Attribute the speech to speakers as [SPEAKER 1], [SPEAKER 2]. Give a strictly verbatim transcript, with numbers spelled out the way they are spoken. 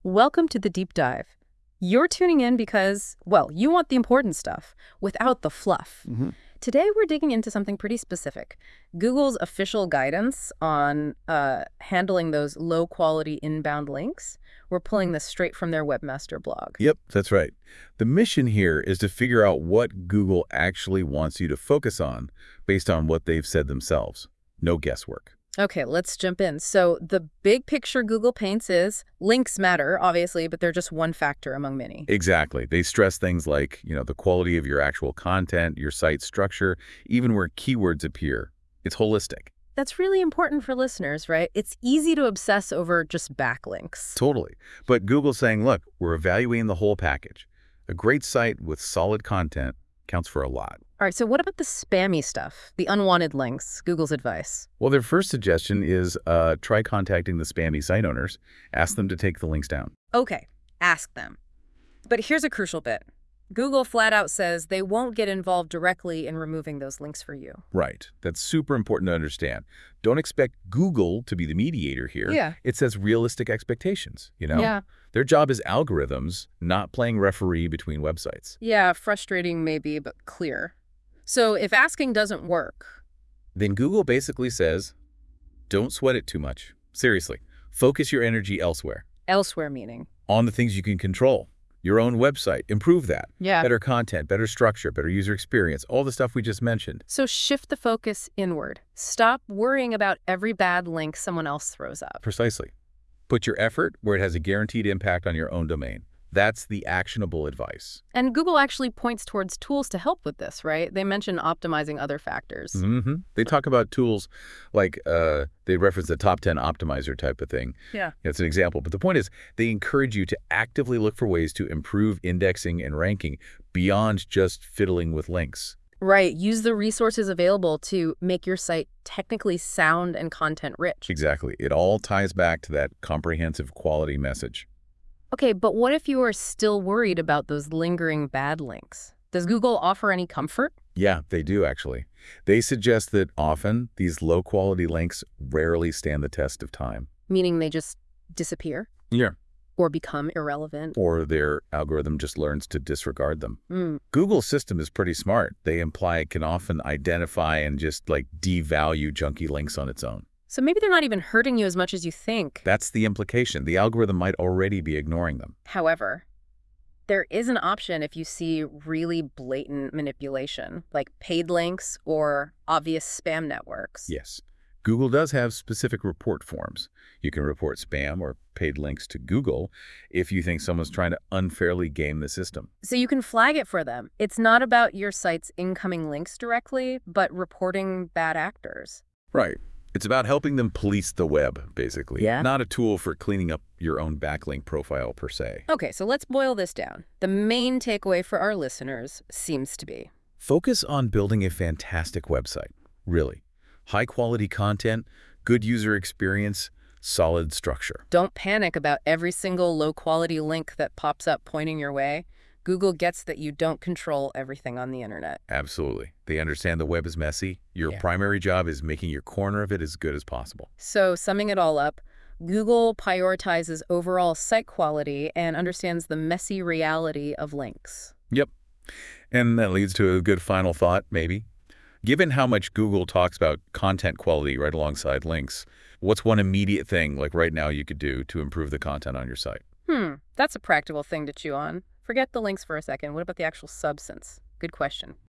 [SPEAKER 1] Welcome to the deep dive. You're tuning in because, well, you want the important stuff without the fluff.
[SPEAKER 2] hmm
[SPEAKER 1] Today, we're digging into something pretty specific. Google's official guidance on uh, handling those low-quality inbound links. We're pulling this straight from their webmaster blog.
[SPEAKER 2] Yep, that's right. The mission here is to figure out what Google actually wants you to focus on based on what they've said themselves. No guesswork.
[SPEAKER 1] Okay, let's jump in. So the big picture Google paints is links matter, obviously, but they're just one factor among many.
[SPEAKER 2] Exactly. They stress things like, you know, the quality of your actual content, your site structure, even where keywords appear. It's holistic.
[SPEAKER 1] That's really important for listeners, right? It's easy to obsess over just backlinks.
[SPEAKER 2] Totally. But Google's saying, look, we're evaluating the whole package. A great site with solid content counts for a lot.
[SPEAKER 1] All right, so what about the spammy stuff, the unwanted links, Google's advice?
[SPEAKER 2] Well, their first suggestion is uh, try contacting the spammy site owners. Ask them to take the links down.
[SPEAKER 1] Okay, ask them. But here's a crucial bit. Google flat out says they won't get involved directly in removing those links for you.
[SPEAKER 2] Right. That's super important to understand. Don't expect Google to be the mediator here.
[SPEAKER 1] Yeah.
[SPEAKER 2] It says realistic expectations, you know?
[SPEAKER 1] Yeah.
[SPEAKER 2] Their job is algorithms, not playing referee between websites.
[SPEAKER 1] Yeah, frustrating maybe, but clear. So if asking doesn't work,
[SPEAKER 2] Then Google basically says, don't sweat it too much. Seriously, focus your energy elsewhere,
[SPEAKER 1] elsewhere meaning.
[SPEAKER 2] on the things you can control. Your own website, improve that.
[SPEAKER 1] Yeah.
[SPEAKER 2] Better content, better structure, better user experience, all the stuff we just mentioned.
[SPEAKER 1] So shift the focus inward. Stop worrying about every bad link someone else throws up.
[SPEAKER 2] Precisely. Put your effort where it has a guaranteed impact on your own domain. That's the actionable advice.
[SPEAKER 1] And Google actually points towards tools to help with this, right? They mention optimizing other factors.
[SPEAKER 2] hmm They talk about tools like uh, they reference the top ten optimizer type of thing.
[SPEAKER 1] Yeah.
[SPEAKER 2] It's an example. But the point is they encourage you to actively look for ways to improve indexing and ranking beyond just fiddling with links.
[SPEAKER 1] Right. Use the resources available to make your site technically sound and content rich.
[SPEAKER 2] Exactly. It all ties back to that comprehensive quality message.
[SPEAKER 1] Okay, but what if you are still worried about those lingering bad links? Does Google offer any comfort?
[SPEAKER 2] Yeah, they do actually. They suggest that often these low-quality links rarely stand the test of time.
[SPEAKER 1] Meaning they just disappear
[SPEAKER 2] Yeah.
[SPEAKER 1] or become irrelevant?
[SPEAKER 2] Or their algorithm just learns to disregard them.
[SPEAKER 1] Mm.
[SPEAKER 2] Google's system is pretty smart. They imply it can often identify and just like devalue junky links on its own.
[SPEAKER 1] So maybe they're not even hurting you as much as you think.
[SPEAKER 2] That's the implication. The algorithm might already be ignoring them.
[SPEAKER 1] However, there is an option if you see really blatant manipulation, like paid links or obvious spam networks.
[SPEAKER 2] Yes. Google does have specific report forms. You can report spam or paid links to Google if you think someone's trying to unfairly game the system.
[SPEAKER 1] So you can flag it for them. It's not about your site's incoming links directly, but reporting bad actors.
[SPEAKER 2] Right. It's about helping them police the web, basically.
[SPEAKER 1] Yeah.
[SPEAKER 2] Not a tool for cleaning up your own backlink profile per se.
[SPEAKER 1] Okay, so let's boil this down. The main takeaway for our listeners seems to be
[SPEAKER 2] Focus on building a fantastic website. Really. High-quality content, good user experience, solid structure.
[SPEAKER 1] don't panic about every single low-quality link that pops up pointing your way. Google gets that you don't control everything on the internet.
[SPEAKER 2] Absolutely. They understand the web is messy. Your
[SPEAKER 1] Yeah.
[SPEAKER 2] primary job is making your corner of it as good as possible.
[SPEAKER 1] So summing it all up, Google prioritizes overall site quality and understands the messy reality of links.
[SPEAKER 2] Yep. And that leads to a good final thought, maybe. Given how much Google talks about content quality right alongside links, what's one immediate thing, like right now, you could do to improve the content on your site?
[SPEAKER 1] Hmm, that's a practical thing to chew on. Forget the links for a second. What about the actual substance? Good question.